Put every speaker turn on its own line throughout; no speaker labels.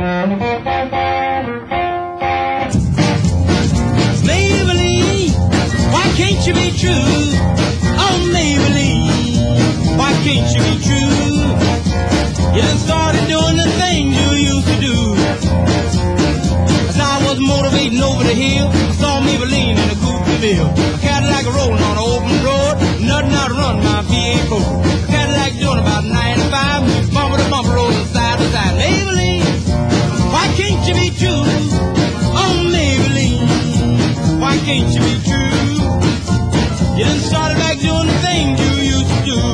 Maybelline, why can't you be true? Oh, Maybelline, why can't you be true? You done started doing the things you used to do. As I was motivating over the hill, I saw Maybelline in a coupe de ville. A Cadillac rolling on an open road, nothing out to run my V8 4. A Cadillac doing about 95, bumper to bumper, rolling side to side. Maybelline, why can't you be true? Oh, Maybelline, why can't you be true? You done started back doing the things you used to do.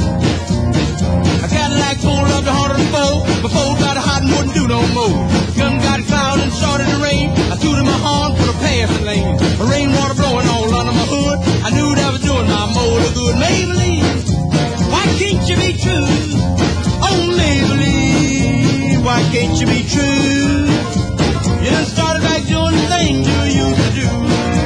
I got like pulled up to 104, before got hot and wouldn't do no more. Gun got cloud and started to rain. I threw to my horn for the passing lane. The rainwater blowing all under my hood. I knew that was doing my motor good. Maybelline, why can't you be true? Oh, Maybelline, why can't you be true? You done started back doing the things you used to do.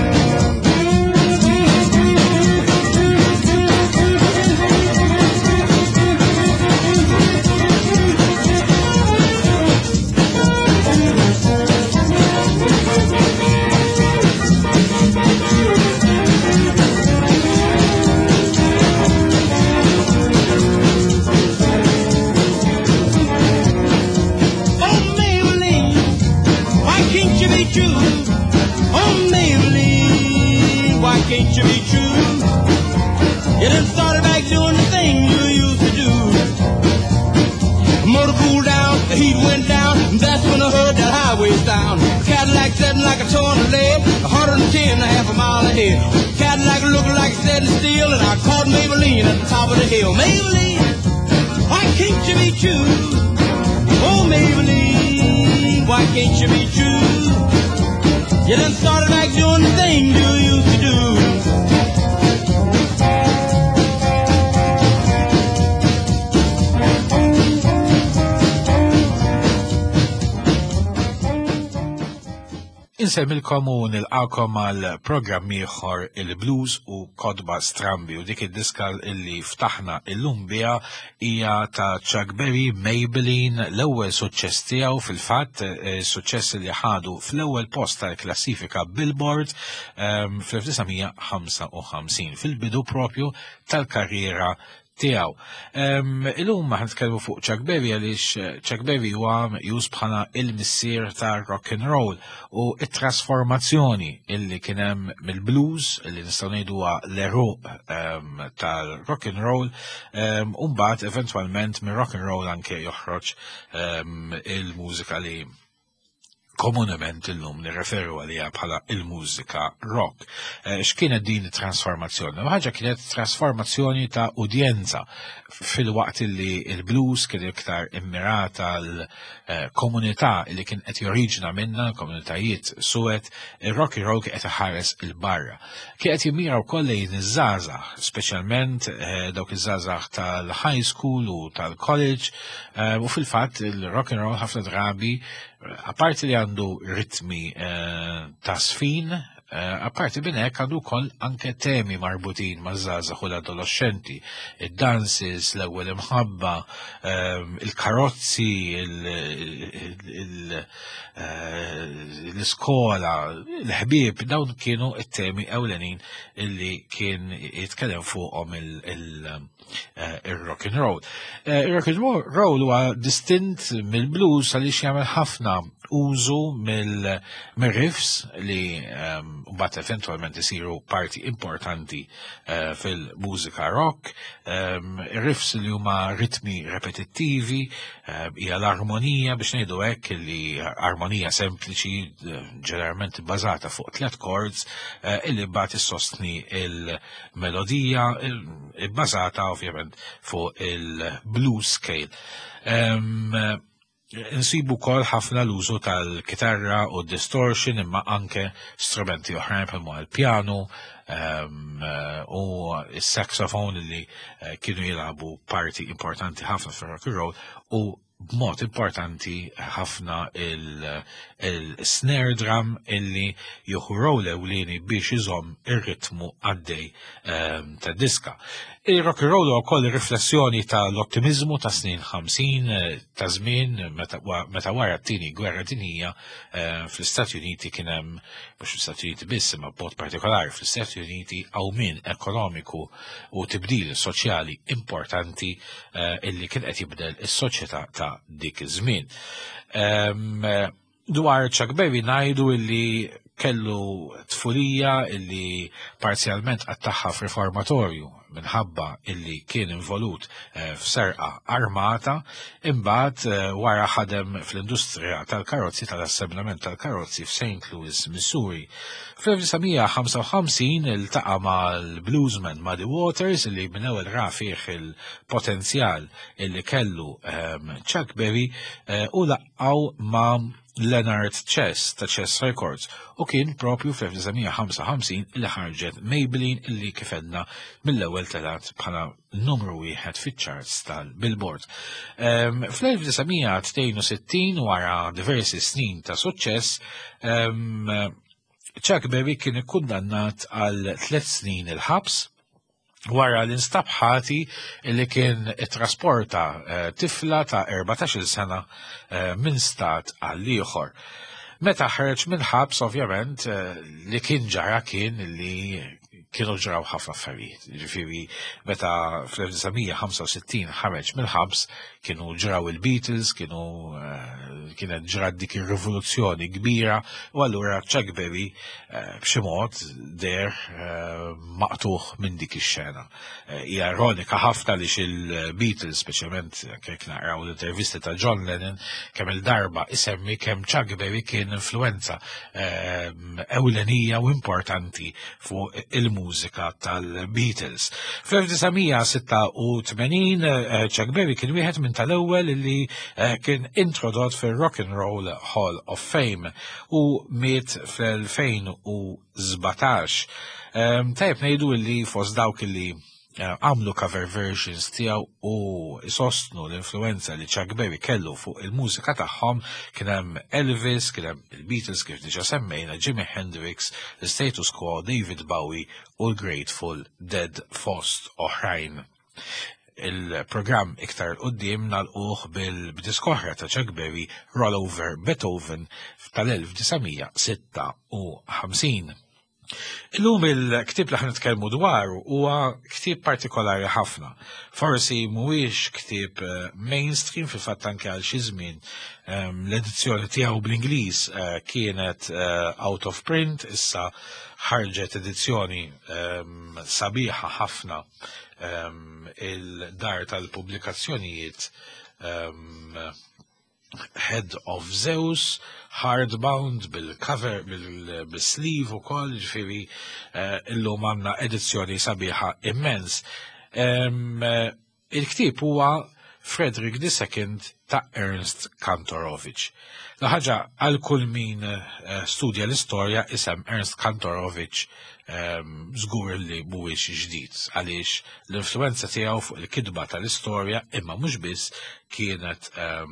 Can't you be true? You done started back doing the thing you used to do. The motor cooled down, the heat went down, and that's when I heard that highway sound. Cadillac sitting like a toe on the leg, 110 and a half a mile ahead. Cadillac looking like stainless steel, and I caught Maybelline at the top of the hill. Maybelline, why can't you be true? Oh, Maybelline, why can't you be true? You done started back doing the thing you used to do.
Insemmilkom u nilqakom għal programm ieħor il-blues u kodba strambi u dik id-diska illi ftaħna illum biha hija ta' Chuck Berry, Maybelline, l-ewwel suċċess tiegħu fil-fatt suċċess li ħadu fl-ewwel post tal-klassifika Billboard fl-1955 fil-bidu propju tal-karriera tiegħu. Illum ma ħnitkellmu fuq Chuck Berry għaliex Chuck Berry huwa meqjus bħala il-missier ta' rock and roll u it-trasformazzjoni illi kien hemm mill-blues illi nistgħu ngħidu huwa l-eruq tal-rock and roll u mbagħad eventwalment mir-rock and roll anke joħroġ il-mużika li komunement illum nirreferu għalija bħala il-mużika rock. X'kienet din it-trasformazzjoni? Ħaġa kienet trasformazzjoni ta' udjenza fil-waqt li il-blues kien iktar immirata l-komunità li kien qed joriġina minna, komunitajiet suwed, il-rock and roll kien qed iħares il-barra. Kien qed jimmira wkoll lejn iż-żgħażagħ, speċjalment dawk iż-żgħażagħ tal-high school u tal-college, u fil-fatt il-rock and roll ħafna drabi apparti li għandu ritmi ta' sfin, apparti minn hekk għandu wkoll anke temi marbutin maż-żgħażagħ u l-adolescenti, id-dances, l-ewwel imħabba, il-karozzi, l-iskola, l-ħbieb, dawn kienu it-temi ewlenin illi kien jitkellem fuqhom il-rock and roll. Il-rock and roll huwa distint mill-blues għaliex jagħmel ħafna użu mill-riffs li mbagħad eventwalment isiru parti importanti fil-mużika rock, riffs li huma ritmi repetittivi, hija l-armonija biex ngħidu hekk li armonija sempliċi ġeneralment bbażata fuq 3 chords illi mbagħad issostni il-melodija bbażata ovvjament fuq il-blues scale. Nsibu kol ħafna l-użu tal-kitarra u distortion imma anke strumenti oħrajn bħalma l-pjano u s-saxophone li kienu jilabu parti importanti ħafna fil rock and roll u b'mod importanti ħafna il-snare drum illi juhu rol ewlieni biex iżomm ir-ritmu għaddej ta' diska. Il-rock and roll huwa wkoll riflessjoni tal-ottimizmu ta' snin 50 ta' żmien meta wara t-tieni gwerra dinjija fl-Istati Uniti kien hemm mhux fl-Istati Uniti biss imma b'mod partikolari fl-Istati Uniti awmin ekonomiku u tibdil soċjali importanti illi kien qed jibdel is-soċjetà ta' dik iż-żmien. Dwar Chuck Berry ngħidu illi kellu tfulija illi parzjalment attaħħa f'riformatorju minħabba illi kien involut f'serqa armata, imbagħad wara ħadem fl-industrija tal-karozzi tal-assemblament tal-karozzi f'St. Louis, Missouri. Fl-1955 iltaqa' mal-bluesman Muddy Waters illi minn ewwel ra fih il-potenzjal illi kellu Chuck Berry u laqgħu ma' Leonard Chess ta' Chess Records u kien propju fl-1955 illi ħarġet Maybelline illi kifedna mill-ewwel telat bħala numru 1 fiċ-charts tal-Billboard. Fl-1962 wara diversi snin ta' suċċess Chuck Berry kien ikkundannat għal 3 snin il-ħabs wara l-instabħati li kien trasporta tifla ta' 14 sena minn stat għal ieħor. Meta ħareġ minn ħabs ovvjament li kien ġara kien li kienu ġraw ħafna affarijiet. Ġifieri meta fl-1965 ħareġ mill-ħabs kienu ġraw il-Beatles, kienet ġrat dik ir-rivoluzzjoni kbira u allura Chuck Berry b'xi mod der maqtuħ minn dik ix-xena. Hija ironika ħafna li il-Beatles, speċjalment kif naqraw l-intervisti ta' John Lennon, kemm il-darba isemmi kemm Chuck Berry kien influenza ewlenija u importanti fuq il-mużika tal-Beatles. Fl-1986 Chuck Berry kien wieħed minn tal-ewwel li kien introdott fil-Rock and Roll Hall of Fame u miet fl-2017. Tajb ngħidu li fost dawk li għamlu cover versions tiegħu u isostnu l-influenza li Chuck Berry kellu fuq il-mużika tagħhom kien hemm Elvis, kien hemm il-Beatles kif diġà semmejna, Jimi Hendrix, l-Status Quo, David Bowie u l-Grateful Dead fost oħrajn. Il-programm iktar qudiem nagħlquh bil-diskoħra ta' Chuck Berry Roll Over Beethoven tal-1956. Illum il-ktib li ħan nitkellmu dwaru huwa ktib partikolari ħafna. Forsi mhuwiex ktib mainstream fil-fatt anke għal xi żmien l-edizzjoni tiegħu bl-Ingliż kienet out of print, issa ħarġet edizzjoni sabiħa ħafna il-dar tal-pubblikazzjonijiet Head of Zeus, hardbound bil-cover, bil-sleeve u koll, ġifiri illum għanna edizzjoni sabiħa immens. Il-ktib huwa Frederick II ta' Ernst Kantorowicz. L-ħaġa għal kull min studja l-istorja isem Ernst Kantorowicz żgur li mhuwiex ġdid għaliex l-influenza tiegħu fuq il-kitba tal-istorja imma mhux biss kienet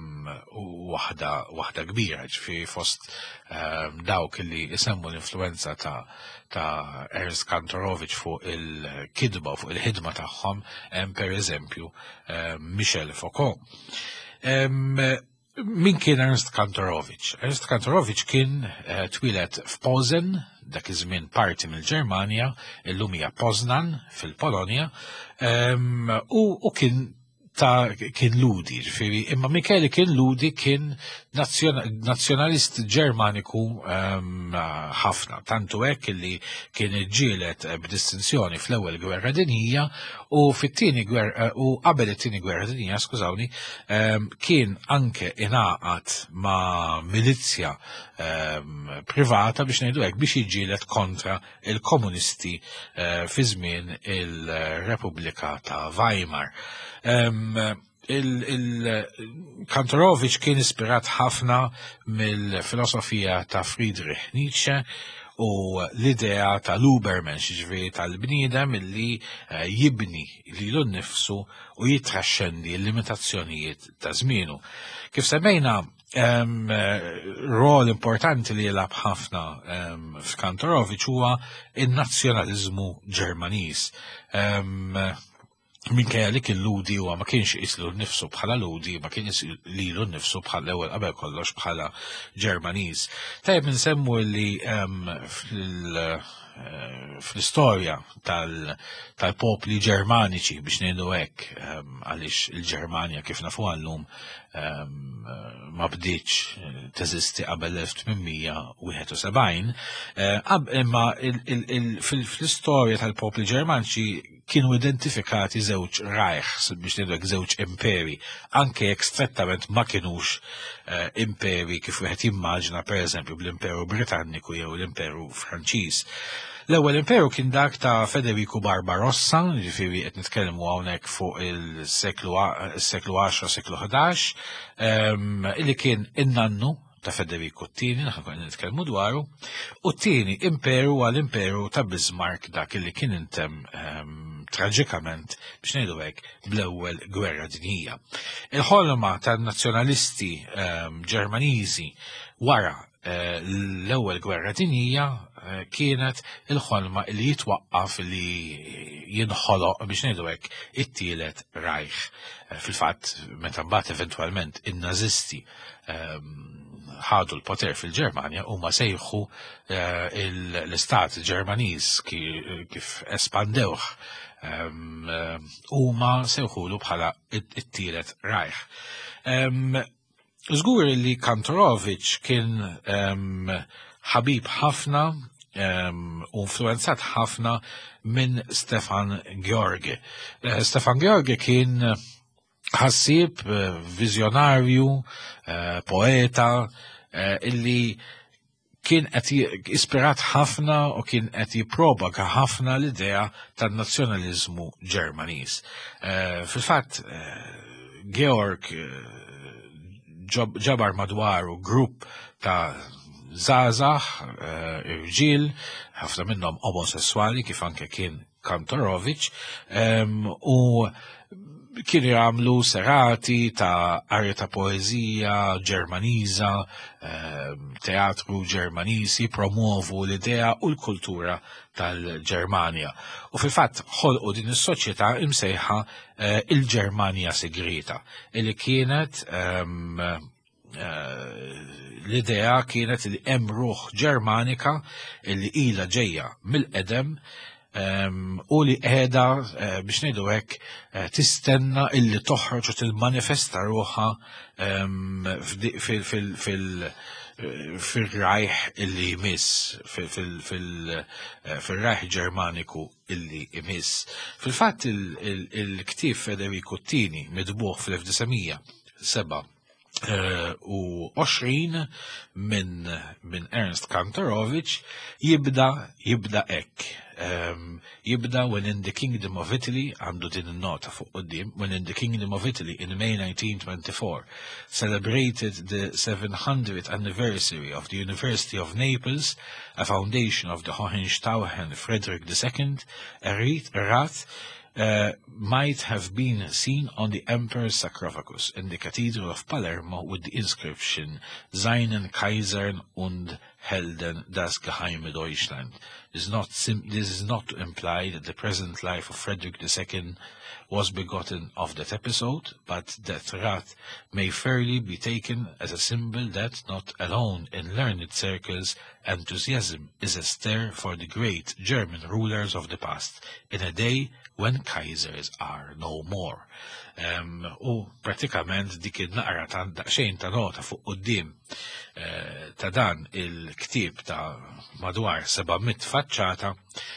waħda kbira ġifieri fost dawk li isemmu l-influenza ta' Ernst Kantorowicz fuq il-kitba u fuq il-ħidma tagħhom hemm pereżempju Michel Foucault. Min kien Ernst Kantorowicz? Ernst Kantorowicz kien twilet f'Posen, dak iż-żmien parti mill-Ġermanja, illum hija Poznan fil-Polonja, u kien ludi, ġifieri, imma Michele kien ludi kien nazzjonalist Ġermaniku ħafna, tantu hekk li kien iġġieled b'distinzjoni fl-ewwel gwerra dinjija u fit-tieni gwerra u qabel it-tieni gwerra dinjija, skużawni, kien anke ingħaqad ma' milizja privata biex ngħidu hekk biex jiġġieled kontra il-komunisti fi żmien il-Repubblika ta' Weimar. Kantorowicz kien ispirat ħafna mill-filosofija ta' Friedrich Nietzsche u l-idea tal-Ubermensch, ġifieri tal-bniedem illi jibni lilu nnifsu u jitraxxendi l-limitazzjonijiet ta' żmienu. Kif semmejna, rol importanti li jilab ħafna f'Kantorowicz huwa in-nazzjonaliżmu Ġermaniż. Minkejja li kien ludi huwa ma kienx islu nnifsu bħala ludi, ma kien lilu nnifsu bħala ewwel qabel kollox bħala Ġermaniż. Tajjeb insemmu li fl-istorja tal-popli Ġermaniċi biex ngħidu hekk, għaliex il-Ġermanja kif nafu llum ma bdietx teżisti qabel 1871, imma fl-istorja tal-popli Ġermaniċi kienu identifikati żewġ Reichs biex ngħidu hekk żewġ imperi, anke jekk strettament ma kienux imperi kif wieħed jimmaġina pereżempju bl-Imperu Britanniku jew l-Imperu Franċiż. L-ewwel imperu kien dak ta' Federico Barbarossa, ġifieri qed nitkellmu hawnhekk fuq il-seklu 10, seklu 11, illi kien in-nannu ta' Federico II, naħan nitkellmu dwaru, u t-tieni imperu għal imperu ta' Bismarck dak illi kien intem traġikament biex ngħidu hekk bl-ewwel gwerra dinjija. Il-ħolma tan-nazzjonalisti Ġermaniżi wara l-ewwel gwerra dinjija kienet il-ħolma li jitwaqqaf li jinħoloq biex ngħidu hekk it-tielet Reich. Fil-fatt meta mbagħad eventwalment in-Nażisti ħadu l-poter fil-Ġermanja huma sejħu l-istat Ġermaniż kif espandewh huma sejħulu bħala it-tielet Reich. Żgur li Kantorowicz kien ħabib ħafna u influenzat ħafna minn Stefan Georgi. Stefan Georgi kien ħassib, viżjonarju, poeta, illi kien qed ispirat ħafna u kien qed jippropaga ħafna l-idea tan-nazzjonaliżmu Ġermaniż. Fil-fatt, Georg ġabar madwaru grupp ta' żgħażagħ, irġiel, ħafna minnhom omosessuali kif anke kien Kantorowicz, u kienu jagħmlu serati ta' arja ta' poeżija Ġermaniża, teatru Ġermaniż, jippromovu l-idea u l-kultura tal-Ġermanja. U fil-fatt ħolqu din is-soċjetà imsejħa il-Ġermanja Segreta, illi kienet l-idea kienet li hemm ruħ Ġermanika illi ilha ġejja mill-qedem u li qiegħda biex ngħidu hekk tistenna illi toħroġ u tilmanifesta ruħha fil-rajħ illi jmiss, fil-rajħ Ġermaniku illi jmiss. Fil-fatt il-ktieb Federico II midbuħ fil-1927 minn Ernst Kantorowicz jibda hekk. Jibda when in the Kingdom of Italy, għandu din il-nota fuq qudiem, when in the Kingdom of Italy in May 1924 celebrated the 700th anniversary of the University of Naples, a foundation of the Hohenstaufen Frederick II, Erat might have been seen on the Emperor's sarcophagus in the Cathedral of Palermo with the inscription Seinen Kaisern und Helden das Geheime Deutschland. This is not to imply that the present life of Frederick II was begotten of that episode, but that Rat may fairly be taken as a symbol that, not alone in learned circles, enthusiasm is astir for the great German rulers of the past, in a day when Kaisers are no more. U pratikament dik il-naqra ta' daqsxejn ta' nota fuq qudiem ta' dan il-ktieb ta' madwar 700 faċċata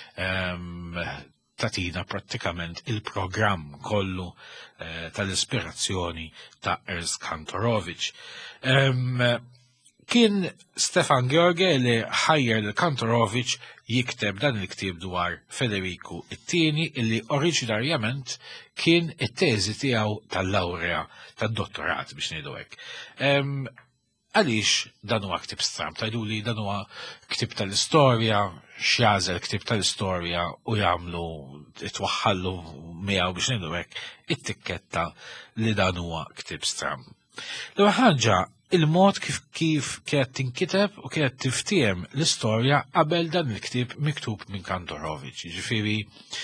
tatina pratikament il-programm kollu tal-ispirazzjoni ta' Ernst Kantorowicz. Kien Stefan Georgi li ħajjer l-Kantorowicz jikteb dan il-ktib dwar Federico II illi oriġinarjament kien it-teżi tiegħu tal-lawrea tad-dottorat biex ngħidu hekk. Għaliex dan huwa ktib stramp, tajdu li dan huwa ktib tal-istorja, x'jażel ktib tal-istorja u jagħmlu itwaħħallu miegħu biex ngħidu hekk it-tikketta li dan huwa ktib stramp. L-ewwel ħaġa il-mod kif kienet tinkiteb u kienet tiftiem l-istorja qabel dan il-ktib miktub minn Kantorowicz. Ġifieri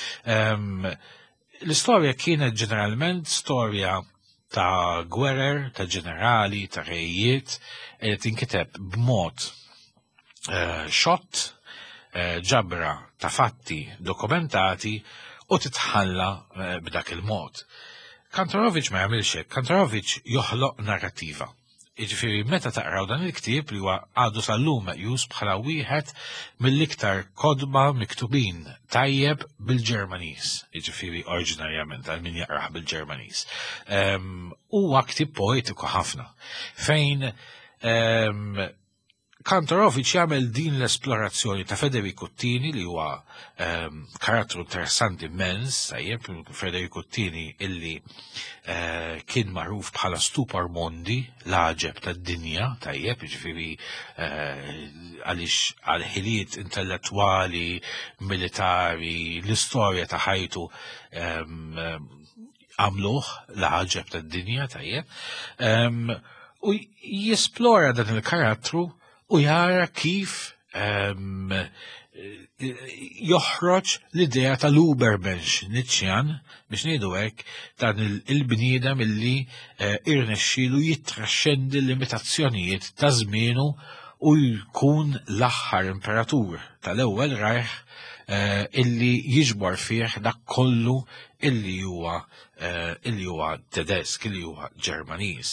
l-istorja kienet ġeneralment storja ta' gwerer, ta' ġenerali, ta' rejiet, li tinkiteb b'mod xott, ġabra ta' fatti dokumentati u titħalla b'dak il-mod. Kantorowicz ma jagħmilx hekk, Kantorowicz joħloq narrattiva. Jiġifieri meta taqraw dan il-ktieb li huwa għadu sal-lum meqjus bħala wieħed mill-iktar kodba miktubin tajjeb bil-Ġermaniż, jiġifieri oriġinarjament għal min jaqrah bil-Ġermaniż. Huwa ktieb poetiku ħafna fejn Kantorowicz jagħmel din l-esplorazzjoni ta' Federico Tini li huwa karattru interessanti immens, tajjeb, Federico Tini illi kien magħruf bħala stupor mondi, l-aġeb tad-dinja, tajjeb, jiġifieri għaliex għal ħiliet intellettwali, militari, l-istorja ta' ħajtu għamluh l-aġeb tad-dinja, tajjeb, u jesplora dan il-karattru u jara kif joħroġ l-idea tal-Ubermensch Nietzschean biex ngħidu hekk dan il-bniedem illi irnexxielu jittraxxendi l-limitazzjonijiet ta' żmienu u jkun l-aħħar imperatur tal-ewwel Reich illi jiġbor fih dak kollu illi huwa Tedesk, illi huwa Ġermaniż.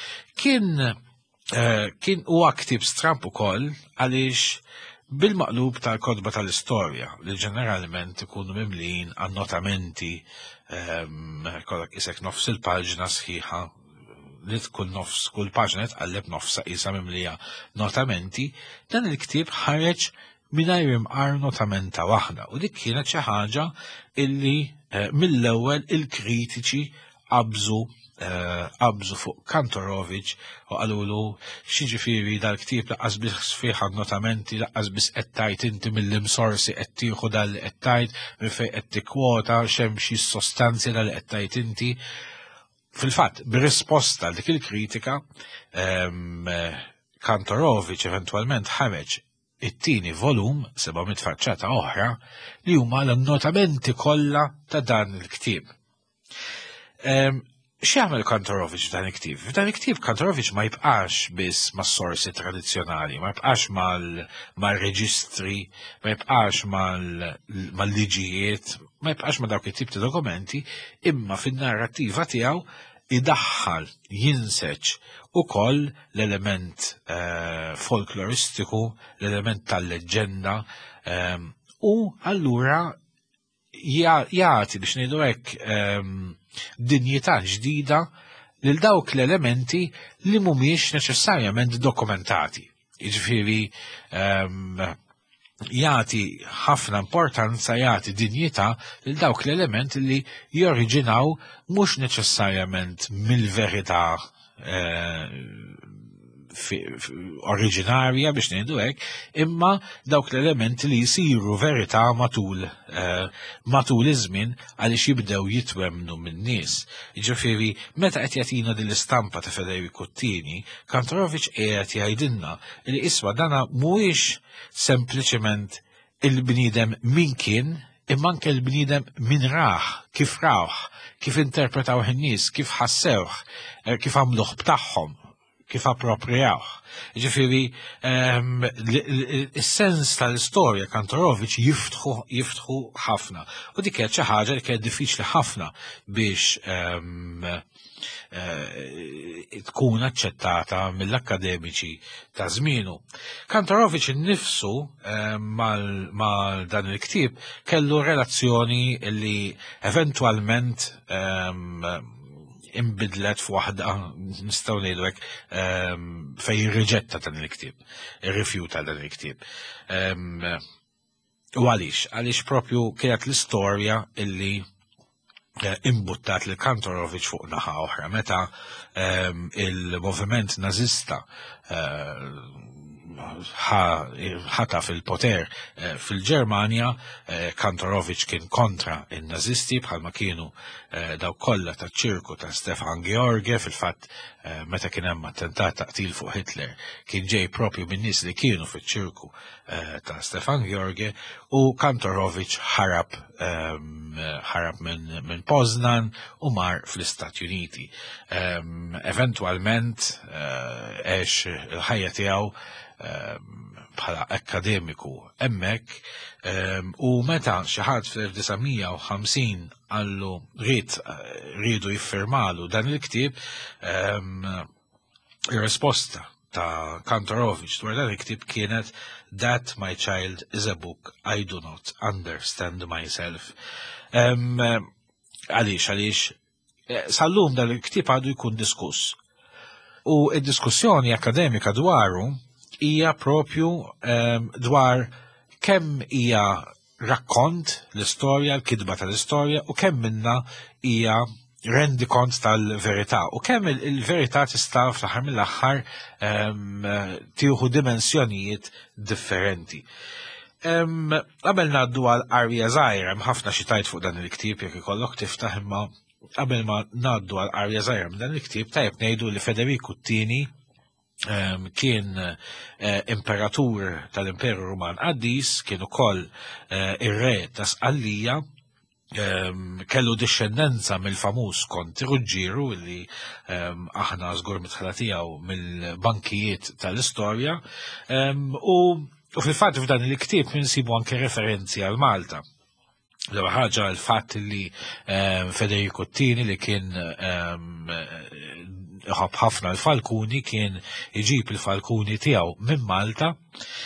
Kien huwa ktieb stramp ukoll għaliex bil-maqlub tal-kodba tal-istorja li ġeneralment ikunu mimlin annotamenti kollok isek nofs il-paġna sħiħa li tkun nofs kull paġna tqalleb nofsa qisha mimlija notamenti, dan il-ktieb ħareġ mingħajr imqar notamenta waħda u dik kienet xi ħaġa illi mill-ewwel il-kritiċi qabżu fuq Kantorowicz u qalulu x'jiġifieri dal-ktieb laqqas biss fih annotamenti, laqqas biss qed tajt inti mill-imsorsi qed tieħu dal li qed tajt minn fejn qed tikkwota x'hemm xi sostanzi dal li qed tajt inti. Fil-fatt, bir-risposta dik il-kritika, Kantorowicz eventwalment ħareġ it-tieni volum 700 faċċata oħra li huma l-annotamenti kollha ta' dan il-ktieb. X'jagħmel Kantorowicz f'dan il-ktieb? F'dan il-ktieb Kantorowicz ma jibqax biss mas-sorsi tradizzjonali, ma jibqax mal-reġistri, ma jibqax mal-liġijiet, ma jibqax ma' dawk it-tip ta' dokumenti, imma fin-narrattiva tiegħu idaħħal jinseċ ukoll l-element folkloristiku, l-element tal-leġenda, u allura jagħti biex ngħidu hekk dinjità ġdida lil dawk l-elementi li mhumiex neċessarjament dokumentati. Jiġifieri jagħti ħafna importanza, jagħti dinjità lil dawk l-elementi li joriġinaw mhux neċessarjament mill-verità oriġinarja biex ngħidu hekk, imma dawk l-elementi li jsiru verità matul iż-żmien għaliex jibdew jitwemnu min-nies. Jiġifieri meta qed jagħtina din l-istampa ta' Federico Tini, Kantorowicz qiegħed jgħidilna li iswa' dana mhuwiex sempliċement il-bniedem min kien, imma anke l-bniedem min rah, kif interpretaw in-nies, kif ħassewh, kif għamluh b'tagħhom, kif appropriawh. Ġifieri is-sens tal-istorja Kantorowicz jiftħu ħafna. U dik kienet xi ħaġa li kienet diffiċli ħafna biex tkun aċċettata mill-akkademiċi ta' żmienu. Kantorowicz innifsu mal dan il-ktieb kellu relazzjoni li eventwalment imbidlet f'waħda nistgħu ngħidu hekk fejn jirriġetta dan il-ktieb, irrifjuta dan il-ktieb. U għaliex propju kienet l-istorja illi imbuttat li Kantorowicz fuq naħa oħra meta il-moviment nazista ħata fil-poter fil-Ġermanja, Kantorowicz kien kontra il-nazisti bħalma kienu daw kollha taċ-ċirku ta' Stefan George. Fil-fatt meta kien hemm attentat taqtil fuq Hitler kien ġej propju min-nies li kienu fiċ-ċirku ta' Stefan George, u Kantorowicz ħarab minn Poznan u mar fl-Istati Uniti. Eventualment għex il-ħajja tiegħu bħala akademiku hemmhekk, u meta xi ħadd fl-1950 għallu rridu jiffirmalu dan il-ktieb, ir-risposta ta' Kantorowicz dwar dan il-ktieb kienet "That, my child, is a book I do not understand myself." Għaliex sal-lum dan il-ktieb għadu jkun diskuss. U id-diskussjoni akademika dwaru hija propju dwar kemm hija rakkont l-istorja, l-kidba tal-istorja, u kemm minna hija rendikont tal-verità, u kemm il-verità tista' fl-aħħar mill-aħħar tieħu dimensjonijiet differenti. Qabel ngħaddu għal Arja Żgħira, hemm ħafna xi tajt fuq dan il-ktieb jekk ikollok tiftaħ, imma qabel ma ngħaddu għal Arja Żgħira minn dan il-ktieb tajjeb ngħidu li Federiku T kien imperatur tal-Imperu Ruman Qaddis, kien ukoll ir-re ta' Sqallija, kellu discendenza mill-famuż Konti Ruġġieru li aħna żgur mitħla tiegħu mill-bankijiet tal-istorja, u fil-fatt f'dan il-ktieb insibu anke referenzi għal Malta. L-ewwel ħaġa l-fatt li Federiku T li kien ħab ħafna l-falkuni kien iġib il-falkuni tiegħu minn Malta,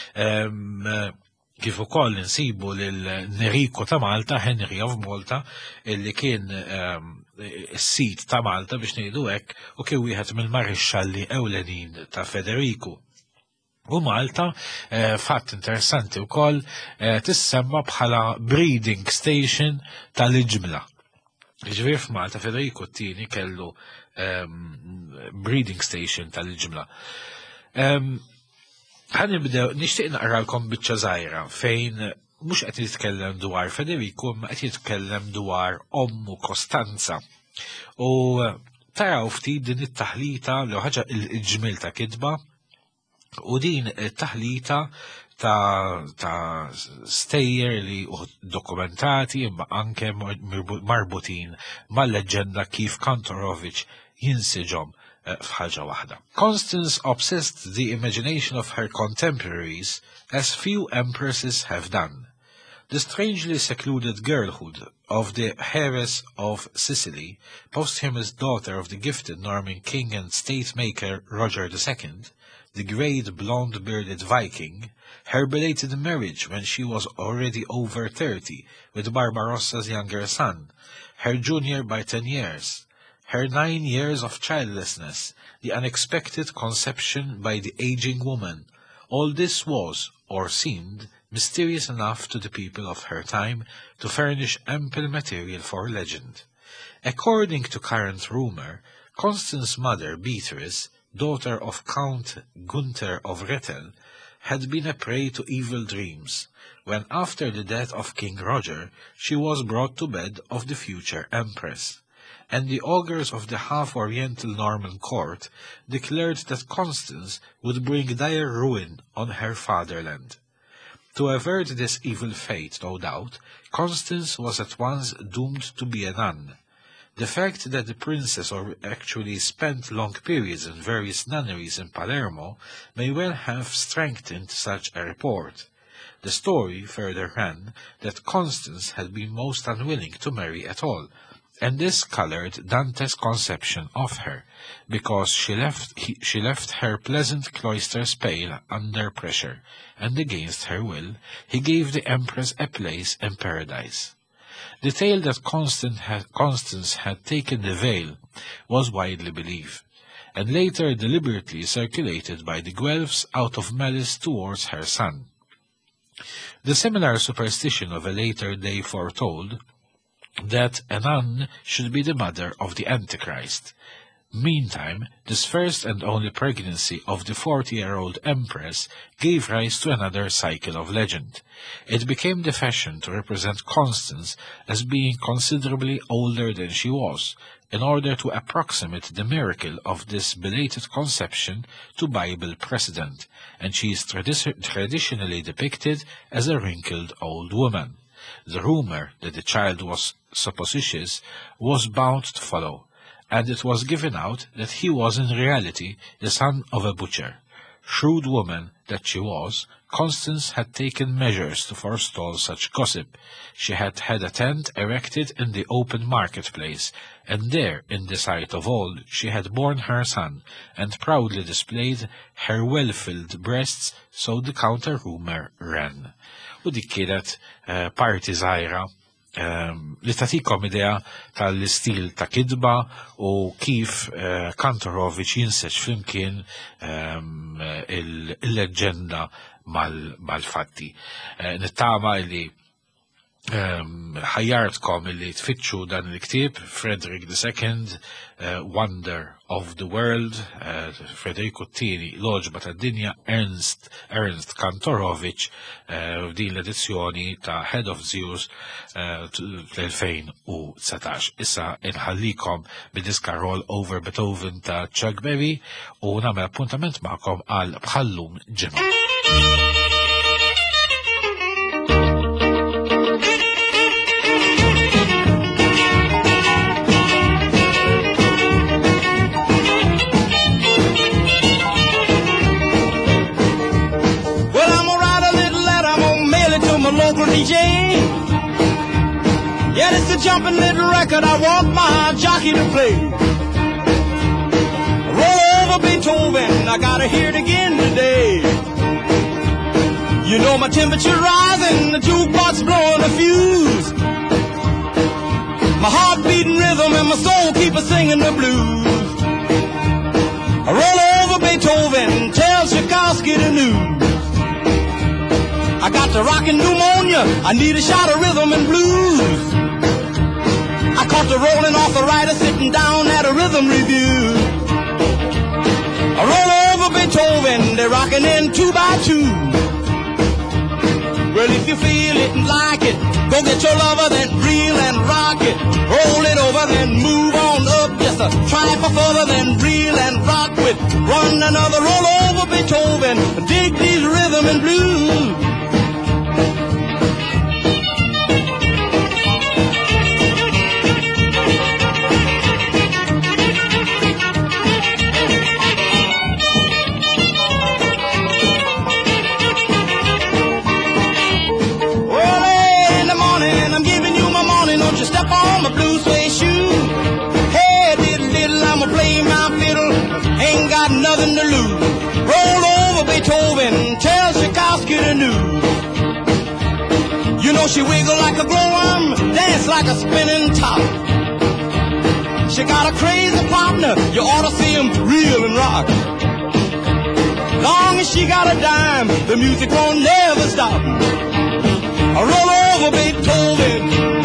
kif ukoll insibu lil Nerico ta' Malta, Henry of Malta, illi kien is-sit ta' Malta biex ngħidu hekk, u kien wieħed mill-marixxalli ewlenin ta' Federiku. U Malta, fatt interessanti wkoll, tissemma bħala breeding station tal-iġmla. Ġifier f'Malta Federiku T kellu breeding station tal-ġimla. Ħanibdew nixtieq naqralkom biċċa żgħira fejn mhux qed jitkellem dwar Federiku, ma qed jitkellem dwar ommu Kostanza. U taraw ftit din it-taħlita li ħaġa il-ġmil ta' kitba, u din it-taħlita ta' stejjer li dokumentati imma anke marbutin mal-leġenda kif Kantorowicz jinsiġhom f'ħaġa waħda. Constance obsessed the imagination of her contemporaries as few empresses have done. The strangely secluded girlhood of the heiress of Sicily, posthumous daughter of the gifted Norman king and state-maker Roger II, the great blonde-bearded Viking, her belated marriage when she was already over 30 with Barbarossa's younger son, her junior by 10 years, her 9 years of childlessness, the unexpected conception by the aging woman, all this was, or seemed, mysterious enough to the people of her time to furnish ample material for legend. According to current rumor, Constance's mother, Beatrice, daughter of Count Gunther of Rethel, had been a prey to evil dreams, when after the death of King Roger she was brought to bed of the future empress, and the augurs of the half-oriental Norman court declared that Constance would bring dire ruin on her fatherland. To avert this evil fate, no doubt, Constance was at once doomed to be a nun. The fact that the princess actually spent long periods in various nunneries in Palermo may well have strengthened such a report. The story further ran that Constance had been most unwilling to marry at all, and this colored Dante's conception of her, because she left her pleasant cloisters pale under pressure, and against her will he gave the empress a place in paradise. The tale that Constance had taken the veil was widely believed, and later deliberately circulated by the Guelphs out of malice towards her son. The similar superstition of a later day foretold that a nun should be the mother of the Antichrist. Meantime, this first and only pregnancy of the 40-year-old empress gave rise to another cycle of legend. It became the fashion to represent Constance as being considerably older than she was, in order to approximate the miracle of this belated conception to Bible precedent, and she is traditionally depicted as a wrinkled old woman. The rumor that the child was supposititious was bound to follow, and it was given out that he was in reality the son of a butcher. Shrewd woman that she was, Constance had taken measures to forestall such gossip. She had had a tent erected in the open marketplace, and there, in the sight of all, she had borne her son, and proudly displayed her well-filled breasts, so the counter-rumor ran. U dik kienet parti żgħira li tagħtikom idea tal-istil ta' kidba u kif Kantorowicz jinseċ flimkien il-leġenda mal-fatti. Nittama li ħajjartkom li tfittxu dan il-ktieb Frederick II, Wonder of the World, Federico II, l-oġba tad-dinja, Ernst Kantorowicz, f'din l-edizzjoni ta' Head of Zeus l-2019. Issa inħallikom bid-diska Roll Over Beethoven ta' Chuck Berry u nagħmel appuntament magħkom għal bħallum ġimgħa.
Local DJ. Yeah, it's a jumping little record I want my jockey to play. Roll over Beethoven, I gotta hear it again today. You know my temperature rising, the jukebox blowing a fuse. My heart beating rhythm and my soul keep a singing the blues. Roll over Beethoven, tell Tchaikovsky the news. I got the rockin' pneumonia, I need a shot of rhythm and blues. I caught the rolling arthritis sitting down at a rhythm review. I roll over Beethoven, they're rockin' in 2 by 2. Well, if you feel it and like it, go get your lover, then reel and rock it. Roll it over, then move on up just a trifle further, then reel and rock with. Run another roll over Beethoven, dig these rhythm and blues. On my blue suede shoe. Hey, diddle, I'ma play my fiddle. Ain't got nothing to lose. Roll over Beethoven, tell Tchaikovsky the news. You know she wiggle like a glowworm, dance like a spinning top. She got a crazy partner, you ought to see him reel and rock. Long as she got a dime, the music won't never stop. I roll over Beethoven.